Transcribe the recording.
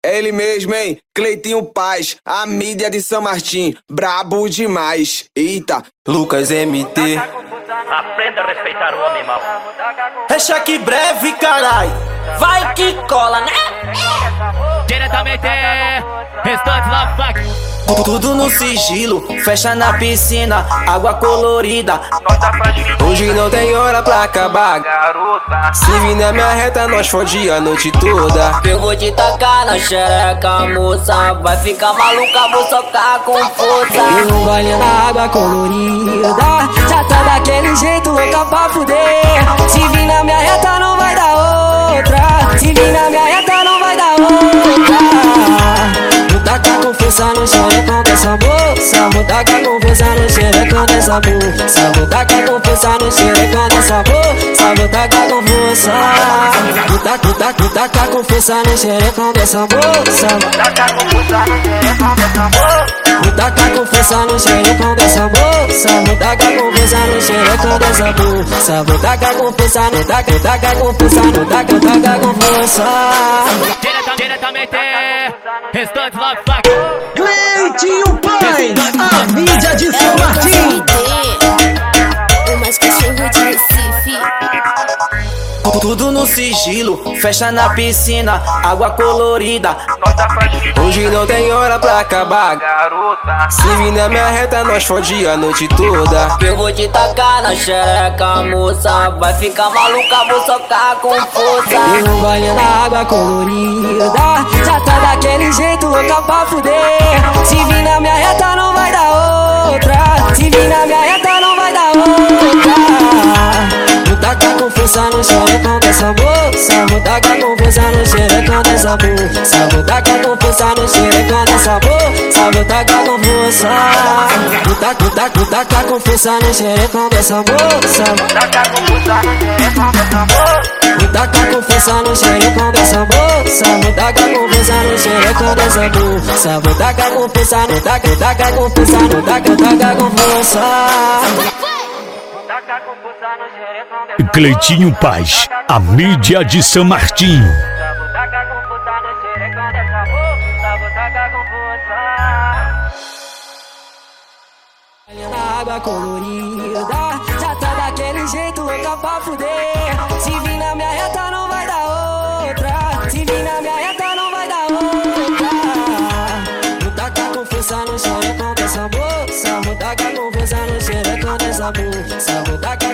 É ele mesmo, hein? Cleitinho Paz, a mídia de São Martim, brabo demais. Eita, Lucas MT. Aprenda a respeitar o homem mau. É cheque breve, carai. Vai que cola, né? Diretamente, restante lá, fuck. Tudo no sigilo, festa na piscina, água colorida. Hoje não tem hora pra acabar, garota. Se vir na minha reta, nós fode a noite toda. Eu vou te tacar na xereca, moça. Vai ficar maluca, vou socar com força. E no baile na água colorida, já tá daquele jeito, louca pra fuder. Se vir na minha reta, não vai dar outra. Se vir na minha reta, não vai dar outra. Vou tacar com força no xerecão dessa moça. Vou tacar com força no xerecão dessa moça. Vou tacar com força no xerecão dessa moça. Vou tacar com força. Vou tacar com força no xerecão dessa moça. Vou tacar com força no xerecão dessa moça. Vou tacar com força no xerecão dessa moça. Vou tacar com força no xerecão dessa moça. Vou tacar com força, no tacar com força, no tacar com força. Diretamente, restante lá, fuck. Cleitinho Paz, a mídia de São Martim. O mais cachorro de Recife. Tudo no sigilo, festa na piscina, água colorida. Hoje não tem hora pra acabar, garota. Se vir na minha reta, nós fode a noite toda. Eu vou te tacar na xereca, moça. Vai ficar maluca, vou socar com força. E no baile na água colorida, já tá daquele jeito, louca pra fuder. Se vir na minha reta, não vai dar outra. Se vir na minha reta, não vai dar outra. Vou tacar com força no xerecão dessa moça. Vou tacar com força no xerecão dessa moça. Vou tacar com força no xerecão dessa moça. Vou tacar com força. Vou tacar com força no xerecão dessa moça. Vou tacar com força no xerecão dessa moça. Vou tacar com força no xerecão dessa moça. Vou tacar com força no xerecão dessa moça. Vou tacar com força, no tacar com força, no tacar com força. Cleitinho Paz, a mídia de São Martim. Na água colorida, já tá daquele jeito, louca pra fuder. Se vir na minha reta, não vai dar outra. Se vir na minha reta, não vai dar outra. Vou tacar com força no xerecão dessa moça. Vou tacar com força no xerecão dessa moça. Vou tacar